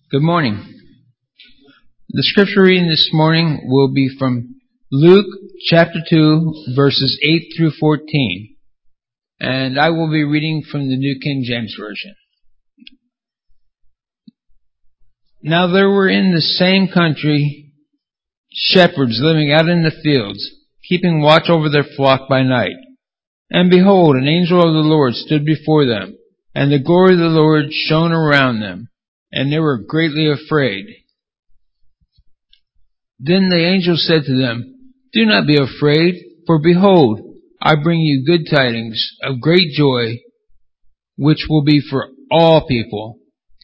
Good morning. The scripture reading this morning will be from Luke chapter 2, verses 8 through 14. And I will be reading from the New King James Version. Now there were in the same country shepherds living out in the fields, keeping watch over their flock by night. And behold, an angel of the Lord stood before them, and the glory of the Lord shone around them, and they were greatly afraid. Then the angel said to them, Do not be afraid, for behold, I bring you good tidings of great joy, which will be for all people.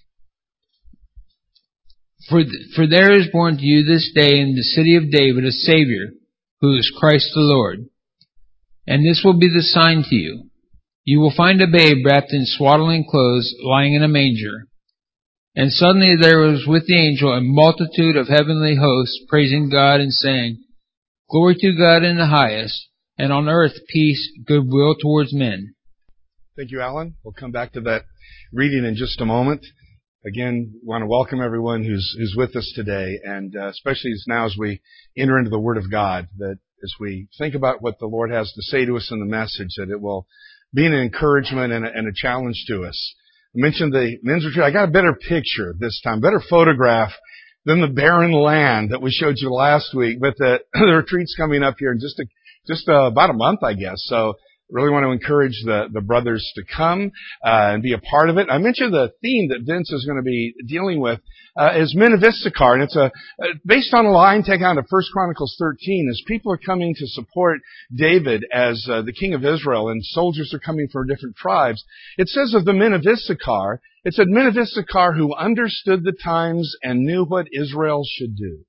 For there is born to you this day in the city of David a Savior, who is Christ the Lord. And this will be the sign to you. You will find a babe wrapped in swaddling clothes, lying in a manger. And suddenly there was with the angel a multitude of heavenly hosts, praising God and saying, Glory to God in the highest, and on earth peace, goodwill towards men. Thank you, Alan. We'll come back to that reading in just a moment. Again, want to welcome everyone who's with us today, and especially now as we enter into the Word of God, that as we think about what the Lord has to say to us in the message, that it will be an encouragement and a challenge to us. I mentioned the men's retreat. I got a better picture this time, better photograph than the barren land that we showed you last week. But the retreat's coming up here in just about a month, I guess. So really want to encourage the brothers to come and be a part of it. I mentioned the theme that Vince is going to be dealing with is Men of Issachar, and it's based on a line taken out of 1 Chronicles 13. As people are coming to support David as the king of Israel, and soldiers are coming from different tribes, it says of the men of Issachar, it said men of Issachar who understood the times and knew what Israel should do.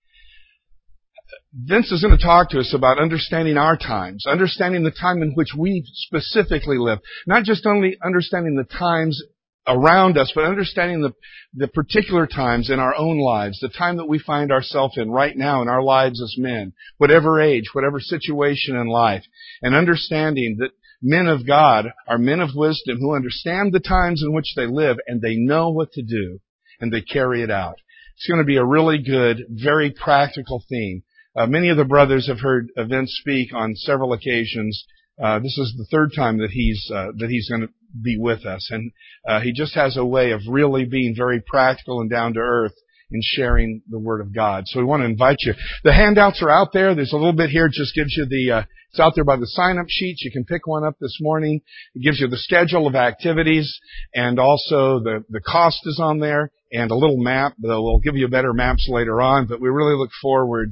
Vince is going to talk to us about understanding our times, understanding the time in which we specifically live. Not just only understanding the times around us, but understanding the particular times in our own lives, the time that we find ourselves in right now in our lives as men, whatever age, whatever situation in life, and understanding that men of God are men of wisdom who understand the times in which they live, and they know what to do, and they carry it out. It's going to be a really good, very practical theme. Many of the brothers have heard Vince speak on several occasions. This is the third time that he's going to be with us, and he just has a way of really being very practical and down to earth in sharing the Word of God. So we want to invite you. The handouts are out there. There's a little bit here. It just gives you it's out there by the sign-up sheets. You can pick one up this morning. It gives you the schedule of activities, and also the cost is on there, and a little map. We'll give you better maps later on, but we really look forward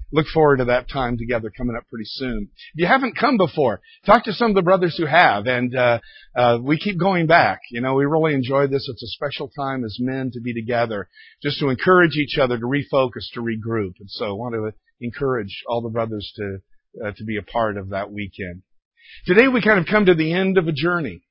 to that time together coming up pretty soon. If you haven't come before, talk to some of the brothers who have, and we keep going back. You know, we really enjoy this. It's a special time as men to be together, just to encourage each other, to refocus, to regroup. And so I want to encourage all the brothers to be a part of that weekend. Today we kind of come to the end of a journey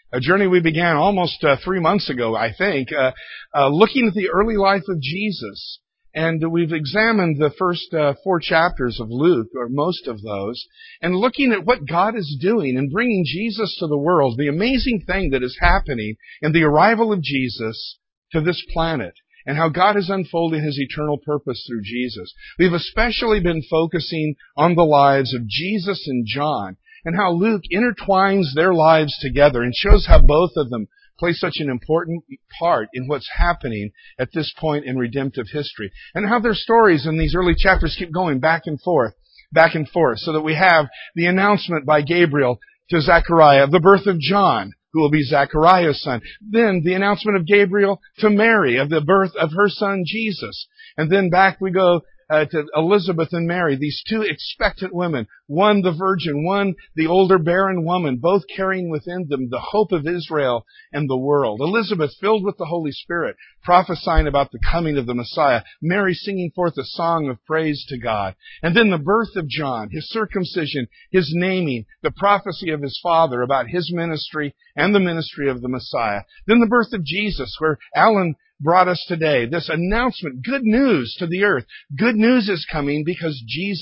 we began almost 3 months ago, I think, looking at the early life of Jesus. And we've examined the first 4 chapters of Luke, or most of those, and looking at what God is doing in bringing Jesus to the world, the amazing thing that is happening in the arrival of Jesus to this planet, and how God is unfolding His eternal purpose through Jesus. We've especially been focusing on the lives of Jesus and John, and how Luke intertwines their lives together and shows how both of them play such an important part in what's happening at this point in redemptive history, and how their stories in these early chapters keep going back and forth, so that we have the announcement by Gabriel to Zechariah of the birth of John, who will be Zechariah's son. Then the announcement of Gabriel to Mary of the birth of her son Jesus. And then back we go to Elizabeth and Mary, these 2 expectant women, one the virgin, one the older barren woman, both carrying within them the hope of Israel and the world. Elizabeth filled with the Holy Spirit, prophesying about the coming of the Messiah. Mary singing forth a song of praise to God. And then the birth of John, his circumcision, his naming, the prophecy of his father about his ministry and the ministry of the Messiah. Then the birth of Jesus, where Alan brought us today, this announcement, good news to the earth. Good news is coming because Jesus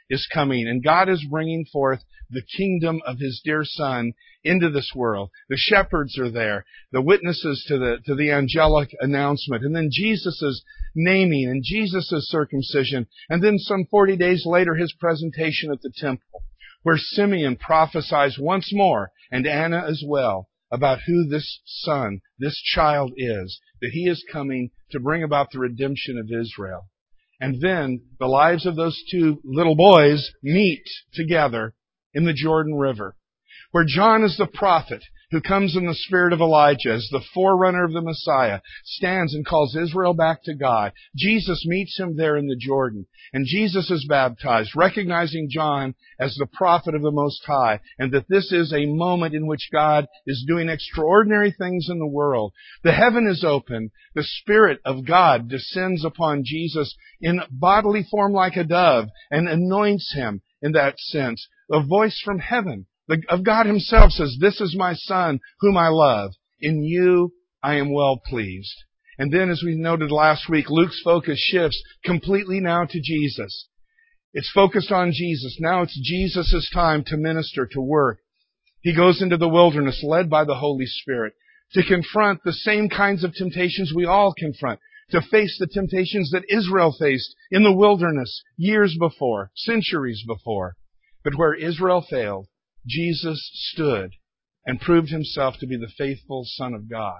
is coming, and God is bringing forth the kingdom of His dear Son into this world. The shepherds are there, the witnesses to the angelic announcement, and then Jesus' naming and Jesus' circumcision, and then some 40 days later His presentation at the temple, where Simeon prophesies once more, and Anna as well, about who this son, this child is, that He is coming to bring about the redemption of Israel. And then the lives of those two little boys meet together in the Jordan River, where John is the prophet who comes in the spirit of Elijah as the forerunner of the Messiah, stands and calls Israel back to God. Jesus meets him there in the Jordan, and Jesus is baptized, recognizing John as the prophet of the Most High, and that this is a moment in which God is doing extraordinary things in the world. The heaven is open. The Spirit of God descends upon Jesus in bodily form like a dove and anoints Him in that sense. A voice from heaven of God Himself says, "This is my Son whom I love. In you I am well pleased." And then, as we noted last week, Luke's focus shifts completely now to Jesus. It's focused on Jesus. Now it's Jesus' time to minister, to work. He goes into the wilderness led by the Holy Spirit to confront the same kinds of temptations we all confront, to face the temptations that Israel faced in the wilderness years before, centuries before. But where Israel failed, Jesus stood and proved Himself to be the faithful Son of God.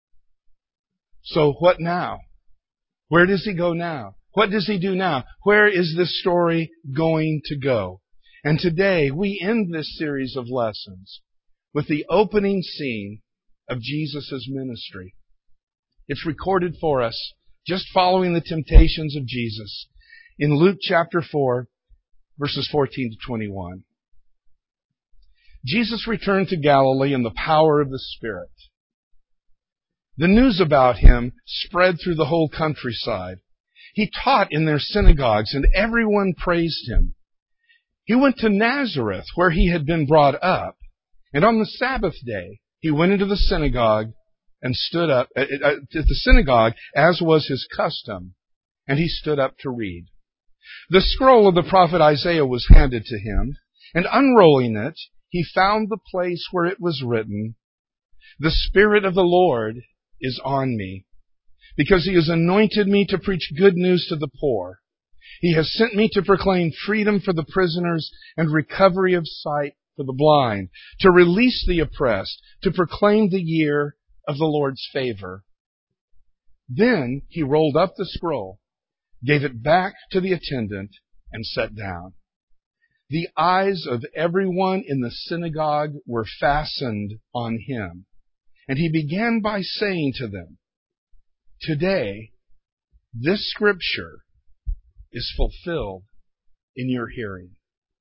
So what now? Where does He go now? What does He do now? Where is this story going to go? And today we end this series of lessons with the opening scene of Jesus' ministry. It's recorded for us just following the temptations of Jesus in Luke chapter 4, verses 14 to 21. Jesus returned to Galilee in the power of the Spirit. The news about Him spread through the whole countryside. He taught in their synagogues, and everyone praised Him. He went to Nazareth, where He had been brought up, and on the Sabbath day He went into the synagogue and stood up at the synagogue, as was His custom, and He stood up to read. The scroll of the prophet Isaiah was handed to Him, and unrolling it, He found the place where it was written, "The Spirit of the Lord is on me, because He has anointed me to preach good news to the poor. He has sent me to proclaim freedom for the prisoners and recovery of sight for the blind, to release the oppressed, to proclaim the year of the Lord's favor." Then He rolled up the scroll, gave it back to the attendant, and sat down. The eyes of everyone in the synagogue were fastened on Him. And He began by saying to them, "Today, this scripture is fulfilled in your hearing."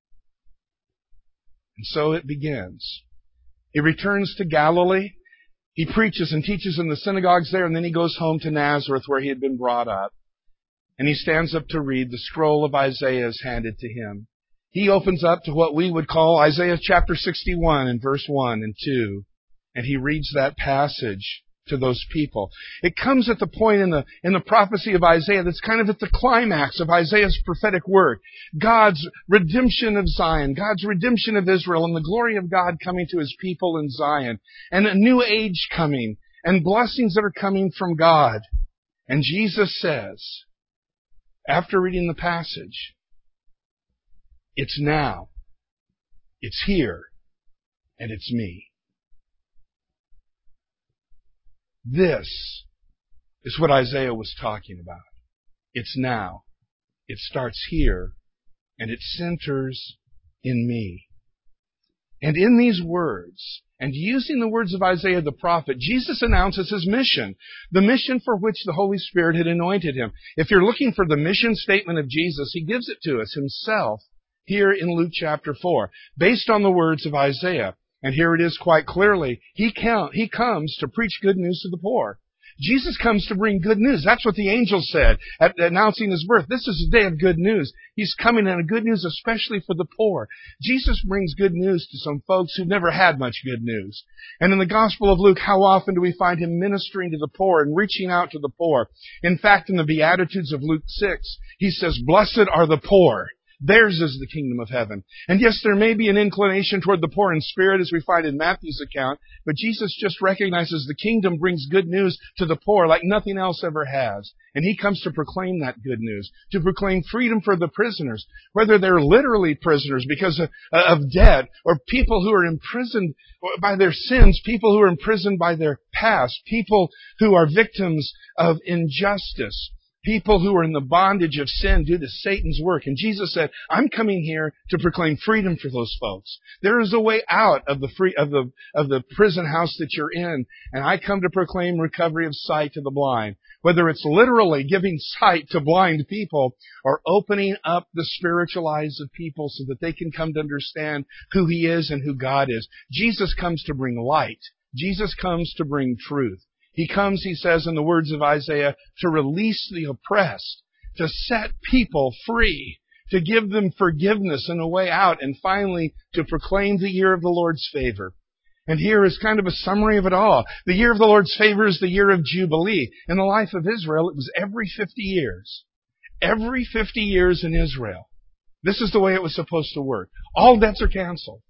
And so it begins. He returns to Galilee. He preaches and teaches in the synagogues there, and then He goes home to Nazareth, where He had been brought up. And He stands up to read. The scroll of Isaiah is handed to Him. He opens up to what we would call Isaiah chapter 61 and verse 1 and 2. And He reads that passage to those people. It comes at the point in the prophecy of Isaiah that's kind of at the climax of Isaiah's prophetic work. God's redemption of Zion, God's redemption of Israel, and the glory of God coming to His people in Zion, and a new age coming, and blessings that are coming from God. And Jesus says, after reading the passage, "It's now, it's here, and it's me." This is what Isaiah was talking about. It's now. It starts here, and it centers in me. And in these words, and using the words of Isaiah the prophet, Jesus announces His mission, the mission for which the Holy Spirit had anointed Him. If you're looking for the mission statement of Jesus, He gives it to us Himself here in Luke chapter 4, based on the words of Isaiah. And here it is quite clearly. He comes to preach good news to the poor. Jesus comes to bring good news. That's what the angel said at announcing His birth. This is a day of good news. He's coming in a good news especially for the poor. Jesus brings good news to some folks who've never had much good news. And in the Gospel of Luke, how often do we find Him ministering to the poor and reaching out to the poor? In fact, in the Beatitudes of Luke 6, He says, "Blessed are the poor." Theirs is the kingdom of heaven. And yes, there may be an inclination toward the poor in spirit, as we find in Matthew's account, but Jesus just recognizes the kingdom brings good news to the poor like nothing else ever has. And He comes to proclaim that good news, to proclaim freedom for the prisoners, whether they're literally prisoners because of debt, or people who are imprisoned by their sins, people who are imprisoned by their past, people who are victims of injustice, people who are in the bondage of sin due to Satan's work. And Jesus said, I'm coming here to proclaim freedom for those folks. There is a way out of the prison house that you're in, and I come to proclaim recovery of sight to the blind. Whether it's literally giving sight to blind people or opening up the spiritual eyes of people so that they can come to understand who He is and who God is. Jesus comes to bring light. Jesus comes to bring truth. He comes, He says in the words of Isaiah, to release the oppressed, to set people free, to give them forgiveness and a way out, and finally to proclaim the year of the Lord's favor. And here is kind of a summary of it all. The year of the Lord's favor is the year of Jubilee. In the life of Israel, it was every 50 years. Every 50 years in Israel. This is the way it was supposed to work. All debts are canceled.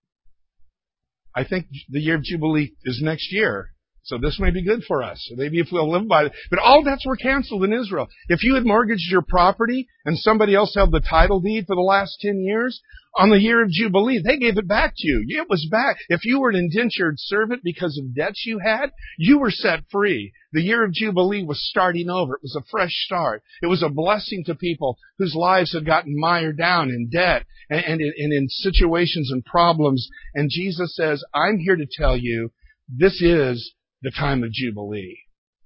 I think the year of Jubilee is next year. So this may be good for us. Maybe if we'll live by it. But all debts were canceled in Israel. If you had mortgaged your property and somebody else held the title deed for the last 10 years, on the year of Jubilee, they gave it back to you. It was back. If you were an indentured servant because of debts you had, you were set free. The year of Jubilee was starting over. It was a fresh start. It was a blessing to people whose lives had gotten mired down in debt and in situations and problems. And Jesus says, I'm here to tell you, this is the time of Jubilee.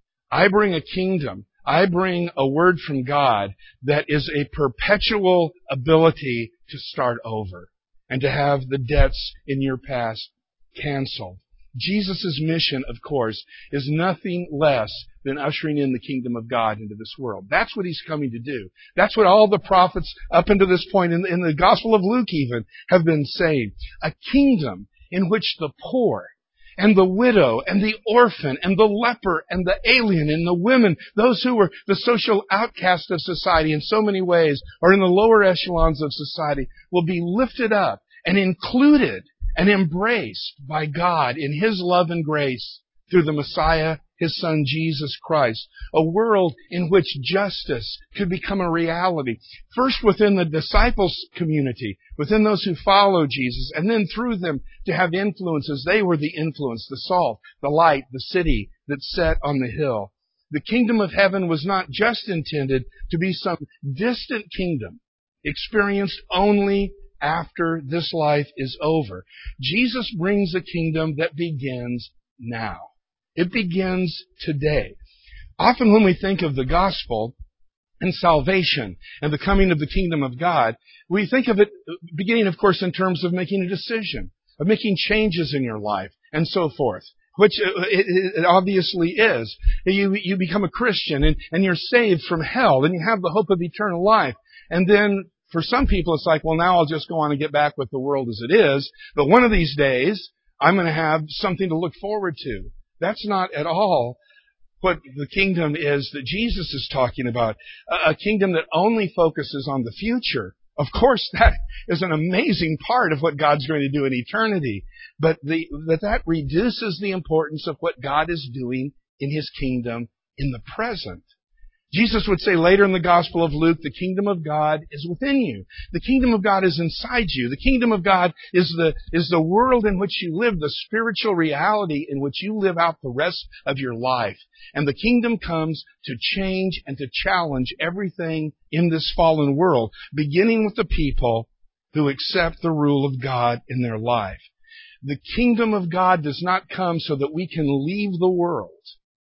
I bring a kingdom. I bring a word from God that is a perpetual ability to start over and to have the debts in your past canceled. Jesus' mission, of course, is nothing less than ushering in the kingdom of God into this world. That's what He's coming to do. That's what all the prophets up until this point in the Gospel of Luke even have been saying. A kingdom in which the poor and the widow, and the orphan, and the leper, and the alien, and the women, those who were the social outcast of society in so many ways, or in the lower echelons of society, will be lifted up and included and embraced by God in His love and grace through the Messiah, His Son, Jesus Christ. A world in which justice could become a reality. First within the disciples' community, within those who follow Jesus, and then through them to have influences. They were the influence, the salt, the light, the city that sat on the hill. The kingdom of heaven was not just intended to be some distant kingdom, experienced only after this life is over. Jesus brings a kingdom that begins now. It begins today. Often when we think of the gospel and salvation and the coming of the kingdom of God, we think of it beginning, of course, in terms of making a decision, of making changes in your life, and so forth, which it obviously is. You become a Christian and you're saved from hell, and you have the hope of eternal life. And then for some people it's like, well, now I'll just go on and get back with the world as it is, but one of these days I'm going to have something to look forward to. That's not at all what the kingdom is that Jesus is talking about. A kingdom that only focuses on the future. Of course, that is an amazing part of what God's going to do in eternity. But that reduces the importance of what God is doing in His kingdom in the present. Jesus would say later in the Gospel of Luke, the kingdom of God is within you. The kingdom of God is inside you. The kingdom of God is the world in which you live, the spiritual reality in which you live out the rest of your life. And the kingdom comes to change and to challenge everything in this fallen world, beginning with the people who accept the rule of God in their life. The kingdom of God does not come so that we can leave the world.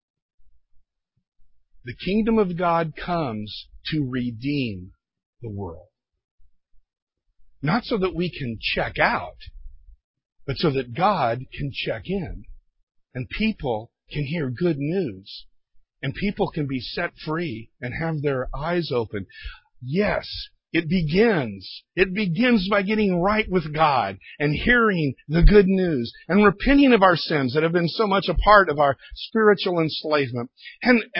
The kingdom of God comes to redeem the world. Not so that we can check out, but so that God can check in. And people can hear good news. And people can be set free and have their eyes open. Yes, it begins. It begins by getting right with God and hearing the good news and repenting of our sins that have been so much a part of our spiritual enslavement. And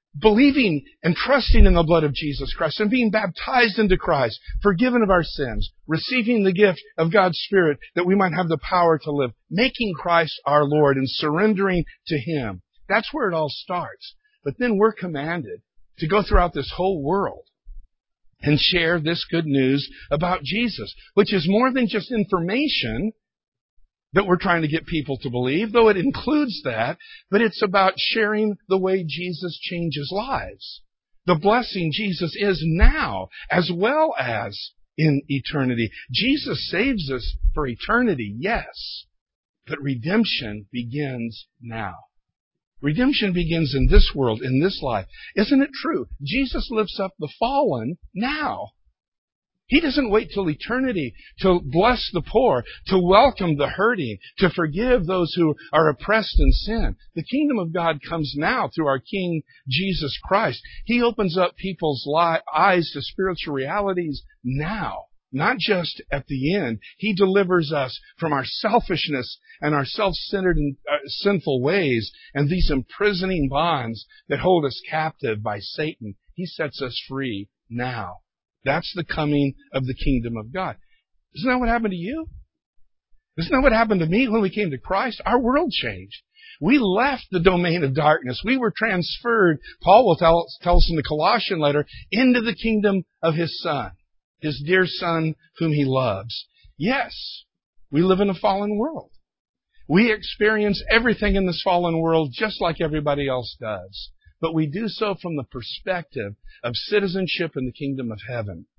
believing and trusting in the blood of Jesus Christ and being baptized into Christ, forgiven of our sins, receiving the gift of God's Spirit that we might have the power to live, making Christ our Lord and surrendering to Him. That's where it all starts. But then we're commanded to go throughout this whole world and share this good news about Jesus, which is more than just information that we're trying to get people to believe, though it includes that, but it's about sharing the way Jesus changes lives. The blessing Jesus is now, as well as in eternity. Jesus saves us for eternity, yes, but redemption begins now. Redemption begins in this world, in this life. Isn't it true? Jesus lifts up the fallen now. He doesn't wait till eternity to bless the poor, to welcome the hurting, to forgive those who are oppressed in sin. The kingdom of God comes now through our King Jesus Christ. He opens up people's eyes to spiritual realities now, not just at the end. He delivers us from our selfishness and our self-centered and sinful ways and these imprisoning bonds that hold us captive by Satan. He sets us free now. That's the coming of the kingdom of God. Isn't that what happened to you? Isn't that what happened to me when we came to Christ? Our world changed. We left the domain of darkness. We were transferred, Paul will tell us in the Colossian letter, into the kingdom of His Son, His dear Son whom He loves. Yes, we live in a fallen world. We experience everything in this fallen world just like everybody else does. But we do so from the perspective of citizenship in the kingdom of heaven.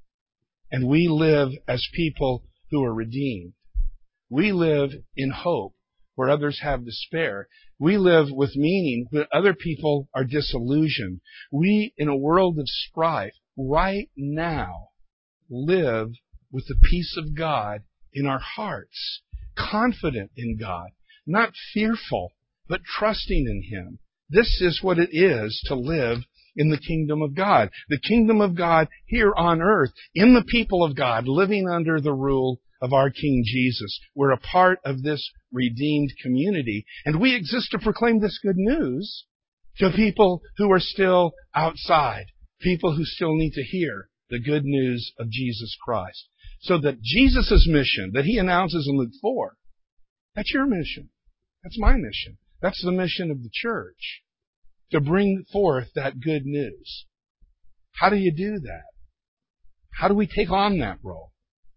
And we live as people who are redeemed. We live in hope where others have despair. We live with meaning when other people are disillusioned. We, in a world of strife, right now, live with the peace of God in our hearts, confident in God, not fearful, but trusting in Him. This is what it is to live in the kingdom of God. The kingdom of God here on earth, in the people of God, living under the rule of our King Jesus. We're a part of this redeemed community, and we exist to proclaim this good news to people who are still outside, people who still need to hear the good news of Jesus Christ. So that Jesus' mission that He announces in Luke 4, that's your mission. That's my mission. That's the mission of the church, to bring forth that good news. How do you do that? How do we take on that role?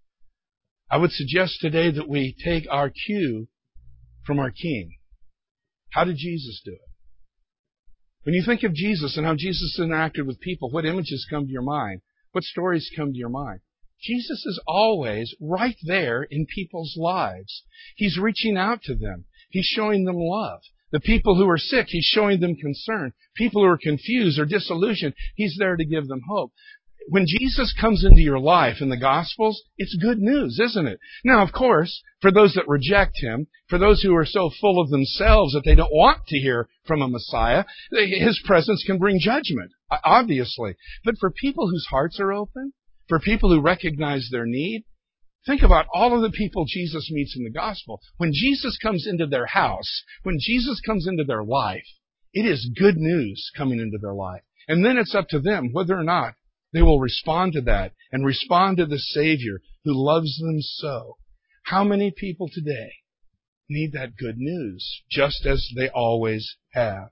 I would suggest today that we take our cue from our King. How did Jesus do it? When you think of Jesus and how Jesus interacted with people, what images come to your mind? What stories come to your mind? Jesus is always right there in people's lives. He's reaching out to them. He's showing them love. The people who are sick, He's showing them concern. People who are confused or disillusioned, He's there to give them hope. When Jesus comes into your life in the Gospels, it's good news, isn't it? Now, of course, for those that reject Him, for those who are so full of themselves that they don't want to hear from a Messiah, His presence can bring judgment, obviously. But for people whose hearts are open, for people who recognize their need, think about all of the people Jesus meets in the gospel. When Jesus comes into their house, when Jesus comes into their life, it is good news coming into their life. And then it's up to them whether or not they will respond to that and respond to the Savior who loves them so. How many people today need that good news, just as they always have?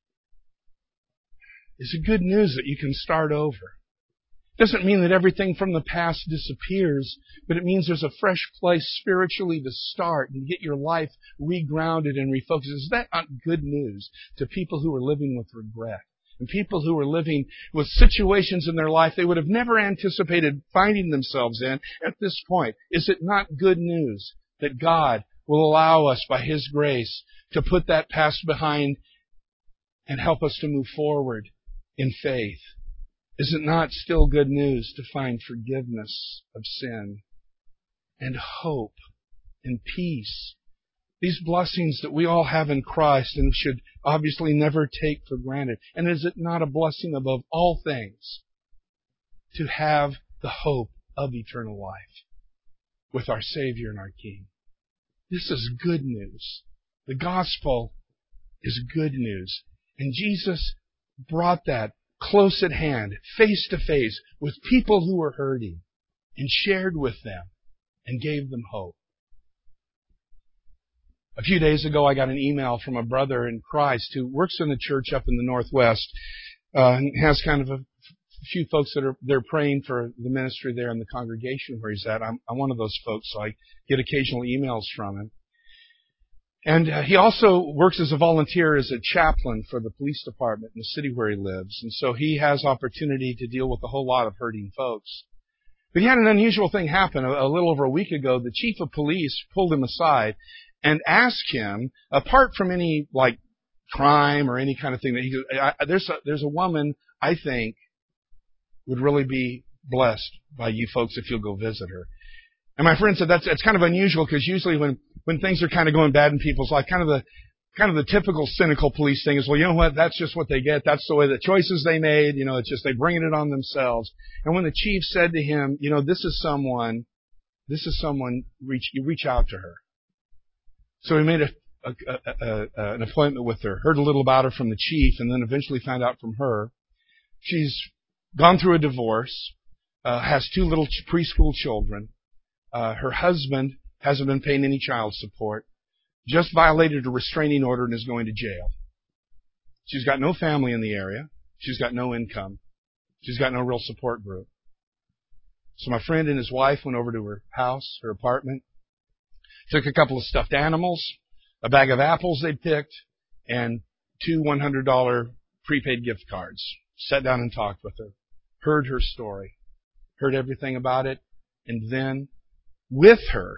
Is it good news that you can start over? Doesn't mean that everything from the past disappears, but it means there's a fresh place spiritually to start and get your life regrounded and refocused. Is that not good news to people who are living with regret and people who are living with situations in their life they would have never anticipated finding themselves in at this point? Is it not good news that God will allow us by His grace to put that past behind and help us to move forward in faith? Is it not still good news to find forgiveness of sin and hope and peace? These blessings that we all have in Christ and should obviously never take for granted. And is it not a blessing above all things to have the hope of eternal life with our Savior and our King? This is good news. The gospel is good news. And Jesus brought that close at hand, face to face, with people who were hurting, and shared with them and gave them hope. A few days ago, I got an email from a brother in Christ who works in the church up in the Northwest, and has kind of a few folks that they're praying for the ministry there in the congregation where he's at. I'm one of those folks, so I get occasional emails from him. And he also works as a volunteer as a chaplain for the police department in the city where he lives. And so he has opportunity to deal with a whole lot of hurting folks. But he had an unusual thing happen a little over a week ago. The chief of police pulled him aside and asked him, apart from any like crime or any kind of thing, that he goes, there's a woman I think would really be blessed by you folks if you'll go visit her. And my friend said it's kind of unusual, because usually when things are kind of going bad in people's life, kind of the typical cynical police thing is, well, you know what, that's just what they get. That's the way the choices they made. You know, it's just they bring it on themselves. And when the chief said to him, you know, this is someone, you reach out to her. So he made an appointment with her, heard a little about her from the chief, and then eventually found out from her. She's gone through a divorce, has 2 little preschool children. Her husband hasn't been paying any child support, just violated a restraining order and is going to jail. She's got no family in the area. She's got no income. She's got no real support group. So my friend and his wife went over to her house, her apartment, took a couple of stuffed animals, a bag of apples they'd picked, and 2 $100 prepaid gift cards. Sat down and talked with her, heard her story, heard everything about it, and then with her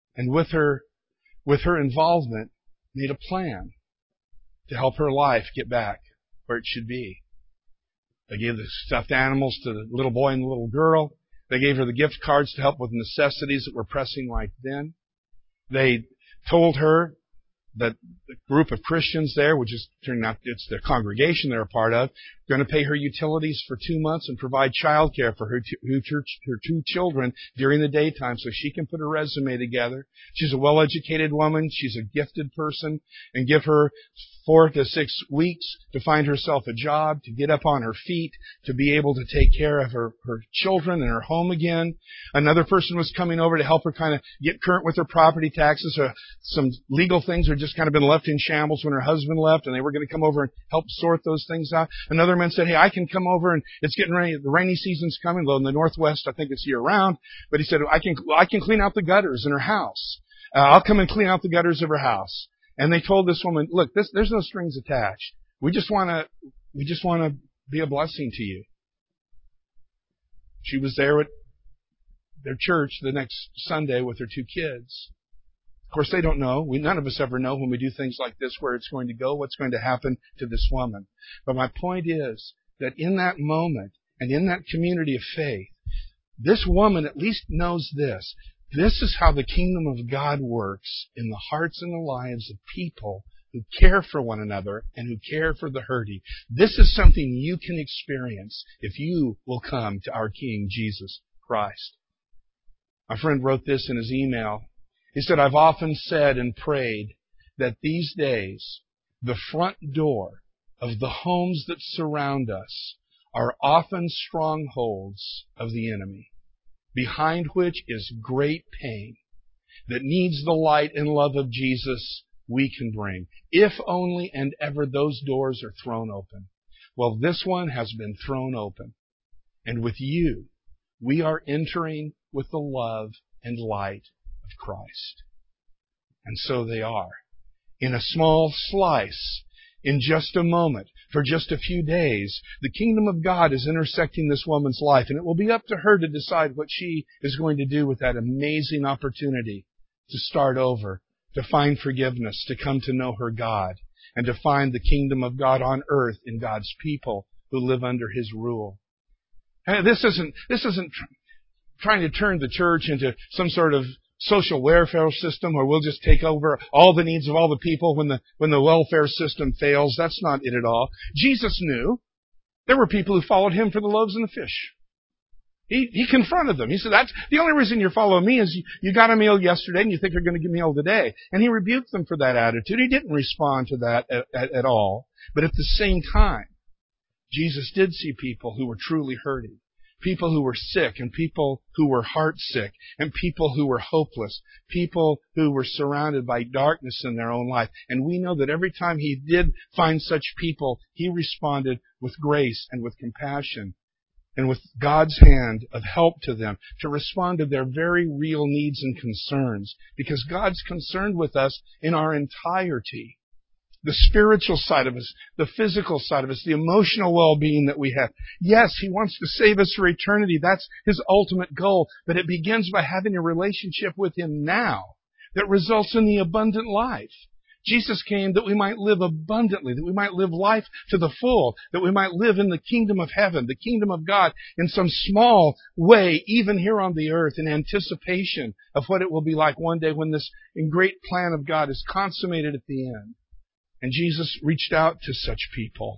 involvement, made a plan to help her life get back where it should be. They gave the stuffed animals to the little boy and the little girl. They gave her the gift cards to help with necessities that were pressing right then. They told her that the group of Christians there, which is turning out it's the congregation they're a part of, going to pay her utilities for 2 months and provide child care for her 2 children during the daytime so she can put her resume together. She's a well-educated woman. She's a gifted person, and give her 4 to 6 weeks to find herself a job, to get up on her feet, to be able to take care of her children and her home again. Another person was coming over to help her kind of get current with her property taxes. Some legal things had just kind of been left in shambles when her husband left, and they were going to come over and help sort those things out. Another man said, hey, I can come over, and it's getting ready. The rainy season's coming. Well, in the Northwest, I think it's year-round. But he said, I can clean out the gutters in her house. I'll come and clean out the gutters of her house. And they told this woman, look, there's no strings attached. We just want to be a blessing to you. She was there at their church the next Sunday with her 2 kids. Of course, they don't know. None of us ever know when we do things like this where it's going to go, what's going to happen to this woman. But my point is that in that moment and in that community of faith, this woman at least knows this. This is how the kingdom of God works in the hearts and the lives of people who care for one another and who care for the hurting. This is something you can experience if you will come to our King, Jesus Christ. My friend wrote this in his email. He said, I've often said and prayed that these days the front door of the homes that surround us are often strongholds of the enemy, behind which is great pain that needs the light and love of Jesus we can bring, if only and ever those doors are thrown open. Well, this one has been thrown open. And with you, we are entering with the love and light of Christ. And so they are. In a small slice, in just a moment, for just a few days, the kingdom of God is intersecting this woman's life, and it will be up to her to decide what she is going to do with that amazing opportunity to start over, to find forgiveness, to come to know her God, and to find the kingdom of God on earth in God's people who live under His rule. And this isn't trying to turn the church into some sort of social welfare system where we'll just take over all the needs of all the people when the welfare system fails. That's not it at all. Jesus knew there were people who followed Him for the loaves and the fish. He confronted them. He said, that's the only reason you're following me is you got a meal yesterday and you think you're going to get a meal today. And He rebuked them for that attitude. He didn't respond to that at all. But at the same time, Jesus did see people who were truly hurting, people who were sick, and people who were heart sick, and people who were hopeless, people who were surrounded by darkness in their own life. And we know that every time He did find such people, He responded with grace and with compassion and with God's hand of help to them to respond to their very real needs and concerns, because God's concerned with us in our entirety. The spiritual side of us, the physical side of us, the emotional well-being that we have. Yes, He wants to save us for eternity. That's His ultimate goal. But it begins by having a relationship with Him now that results in the abundant life. Jesus came that we might live abundantly, that we might live life to the full, that we might live in the kingdom of heaven, the kingdom of God, in some small way, even here on the earth, in anticipation of what it will be like one day when this great plan of God is consummated at the end. And Jesus reached out to such people.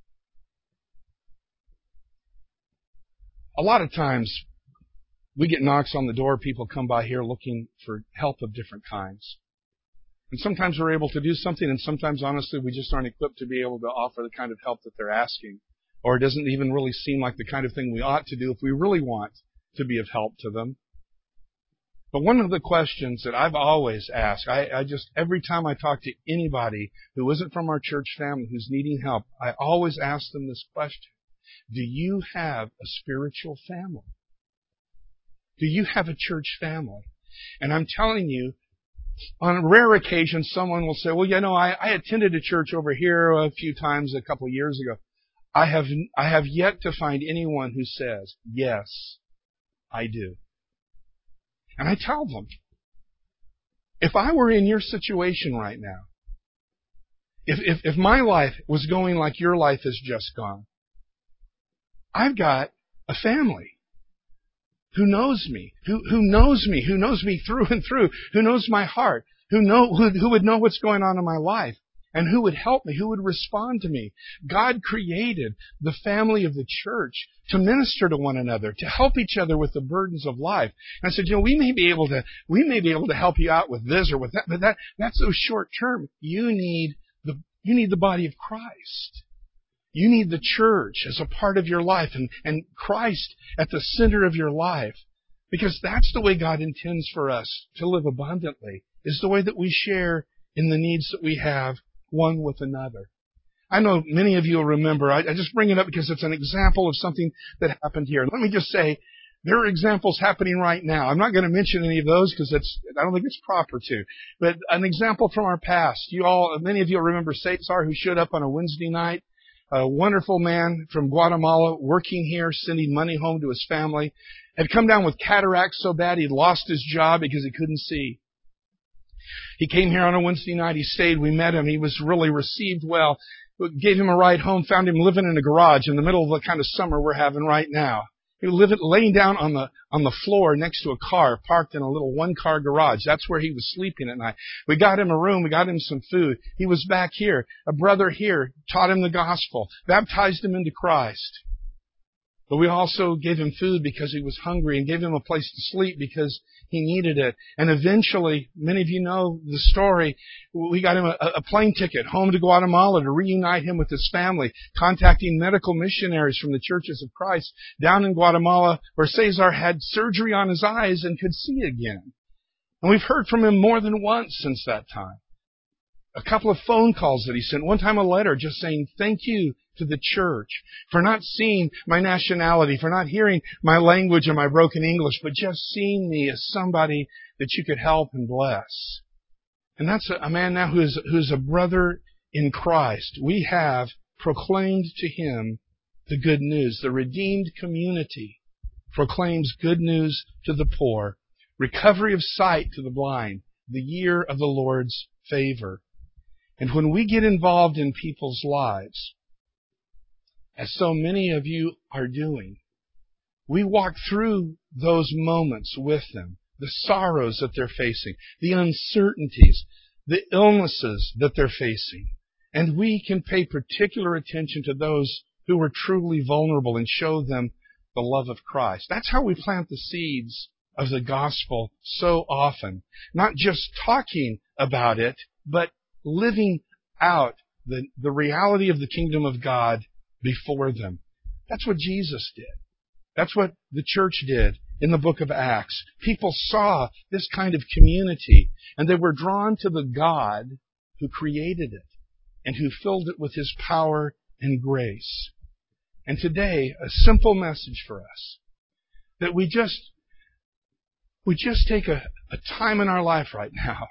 A lot of times, we get knocks on the door. People come by here looking for help of different kinds. And sometimes we're able to do something, and sometimes, honestly, we just aren't equipped to be able to offer the kind of help that they're asking. Or it doesn't even really seem like the kind of thing we ought to do if we really want to be of help to them. But one of the questions that I've always asked, every time I talk to anybody who isn't from our church family who's needing help, I always ask them this question. Do you have a spiritual family? Do you have a church family? And I'm telling you, on rare occasions, someone will say, well, I attended a church over here a few times a couple of years ago. I have yet to find anyone who says, yes, I do. And I tell them, if I were in your situation right now, if my life was going like your life has just gone, I've got a family who knows me, who knows me through and through, who knows my heart, who would know what's going on in my life, and who would help me, who would respond to me. God created the family of the church to minister to one another, to help each other with the burdens of life. And I said, we may be able to help you out with this or with that, but that's so short term. You need the body of Christ. You need the church as a part of your life and Christ at the center of your life. Because that's the way God intends for us to live abundantly, is the way that we share in the needs that we have one with another. I know many of you will remember, I just bring it up because it's an example of something that happened here. Let me just say, there are examples happening right now. I'm not going to mention any of those because I don't think it's proper to. But an example from our past. Many of you will remember Cesar, who showed up on a Wednesday night. A wonderful man from Guatemala working here, sending money home to his family. Had come down with cataracts so bad he'd lost his job because he couldn't see. He came here on a Wednesday night. He stayed. We met him. He was really received well. We gave him a ride home, found him living in a garage in the middle of the kind of summer we're having right now. He was laying down on the floor next to a car parked in a little one-car garage. That's where he was sleeping at night. We got him a room. We got him some food. He was back here. A brother here taught him the gospel, baptized him into Christ. But we also gave him food because he was hungry and gave him a place to sleep because he needed it. And eventually, many of you know the story, we got him a plane ticket home to Guatemala to reunite him with his family, contacting medical missionaries from the Churches of Christ down in Guatemala where Cesar had surgery on his eyes and could see again. And we've heard from him more than once since that time. A couple of phone calls that he sent. One time a letter just saying, thank you to the church for not seeing my nationality, for not hearing my language and my broken English, but just seeing me as somebody that you could help and bless. And that's a man now who's a brother in Christ. We have proclaimed to him the good news. The redeemed community proclaims good news to the poor, recovery of sight to the blind, the year of the Lord's favor. And when we get involved in people's lives, as so many of you are doing, we walk through those moments with them, the sorrows that they're facing, the uncertainties, the illnesses that they're facing. And we can pay particular attention to those who are truly vulnerable and show them the love of Christ. That's how we plant the seeds of the gospel so often. Not just talking about it, but living out the reality of the kingdom of God before them. That's what Jesus did. That's what the church did in the book of Acts. People saw this kind of community, and they were drawn to the God who created it and who filled it with His power and grace. And today, a simple message for us, that we just take a time in our life right now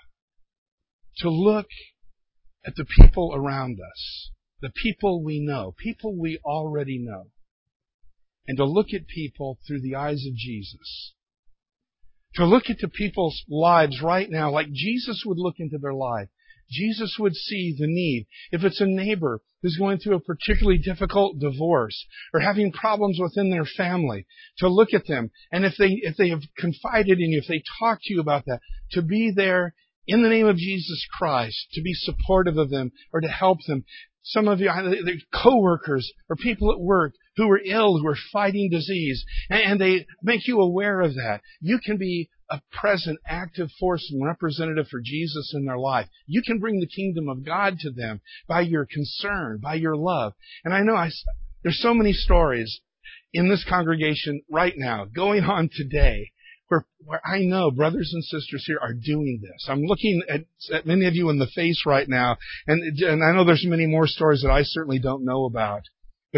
to look at the people around us, the people we know, people we already know, and to look at people through the eyes of Jesus. To look into people's lives right now like Jesus would look into their life. Jesus would see the need. If it's a neighbor who's going through a particularly difficult divorce or having problems within their family, to look at them, and if they have confided in you, if they talk to you about that, to be there in the name of Jesus Christ, to be supportive of them or to help them. Some of you, they're coworkers or people at work who are ill, who are fighting disease, and they make you aware of that. You can be a present, active force and representative for Jesus in their life. You can bring the kingdom of God to them by your concern, by your love. And I know there's so many stories in this congregation right now, going on today, where I know brothers and sisters here are doing this. I'm looking at many of you in the face right now, and I know there's many more stories that I certainly don't know about. But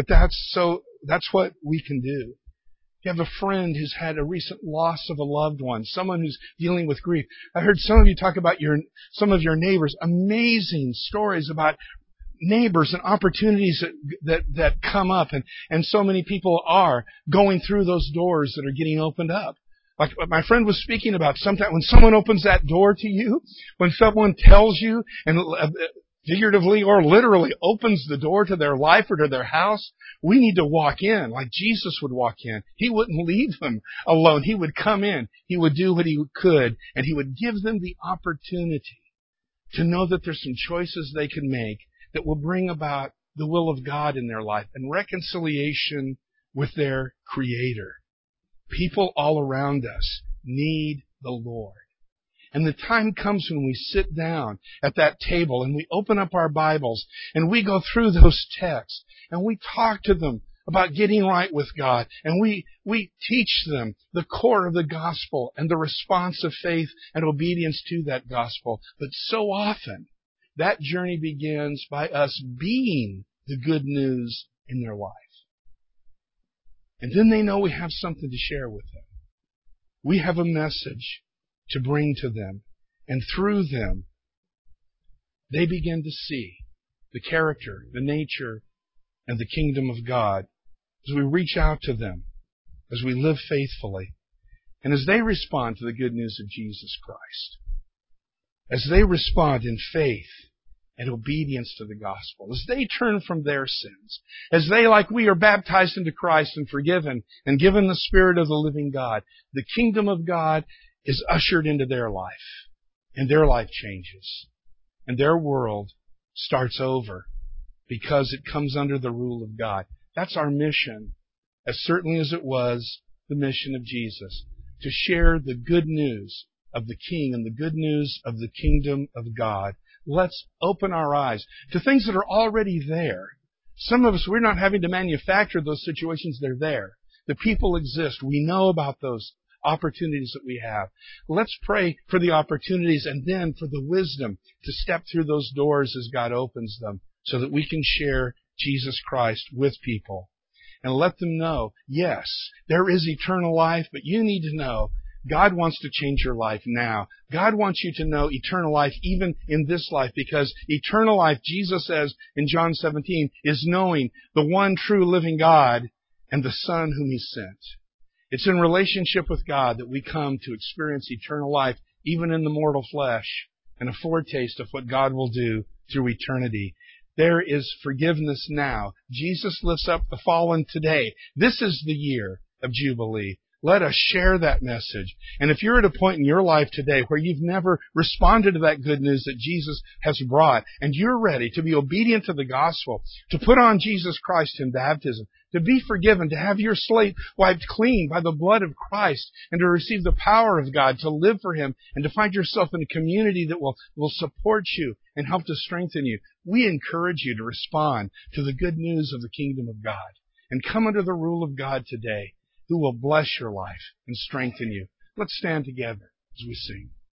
that's what we can do. You have a friend who's had a recent loss of a loved one, someone who's dealing with grief. I heard some of you talk about some of your neighbors. Amazing stories about neighbors and opportunities that come up, and so many people are going through those doors that are getting opened up. Like what my friend was speaking about, sometimes when someone opens that door to you, when someone tells you, and figuratively or literally opens the door to their life or to their house, we need to walk in like Jesus would walk in. He wouldn't leave them alone. He would come in. He would do what He could, and He would give them the opportunity to know that there's some choices they can make that will bring about the will of God in their life and reconciliation with their Creator. People all around us need the Lord. And the time comes when we sit down at that table and we open up our Bibles and we go through those texts and we talk to them about getting right with God, and we teach them the core of the gospel and the response of faith and obedience to that gospel. But so often, that journey begins by us being the good news in their life. And then they know we have something to share with them. We have a message to bring to them. And through them, they begin to see the character, the nature, and the kingdom of God as we reach out to them, as we live faithfully, and as they respond to the good news of Jesus Christ. As they respond in faith and obedience to the gospel, as they turn from their sins, as they, like we, are baptized into Christ and forgiven and given the Spirit of the living God, the kingdom of God is ushered into their life, and their life changes, and their world starts over because it comes under the rule of God. That's our mission, as certainly as it was the mission of Jesus, to share the good news of the King and the good news of the kingdom of God. Let's open our eyes to things that are already there. Some of us, we're not having to manufacture those situations. They're there. The people exist. We know about those opportunities that we have. Let's pray for the opportunities and then for the wisdom to step through those doors as God opens them so that we can share Jesus Christ with people and let them know, yes, there is eternal life, but you need to know God wants to change your life now. God wants you to know eternal life even in this life, because eternal life, Jesus says in John 17, is knowing the one true living God and the Son whom He sent. It's in relationship with God that we come to experience eternal life even in the mortal flesh and a foretaste of what God will do through eternity. There is forgiveness now. Jesus lifts up the fallen today. This is the year of Jubilee. Let us share that message. And if you're at a point in your life today where you've never responded to that good news that Jesus has brought, and you're ready to be obedient to the gospel, to put on Jesus Christ in baptism, to be forgiven, to have your slate wiped clean by the blood of Christ, and to receive the power of God, to live for Him, and to find yourself in a community that will support you and help to strengthen you, we encourage you to respond to the good news of the kingdom of God and come under the rule of God today, who will bless your life and strengthen you. Let's stand together as we sing.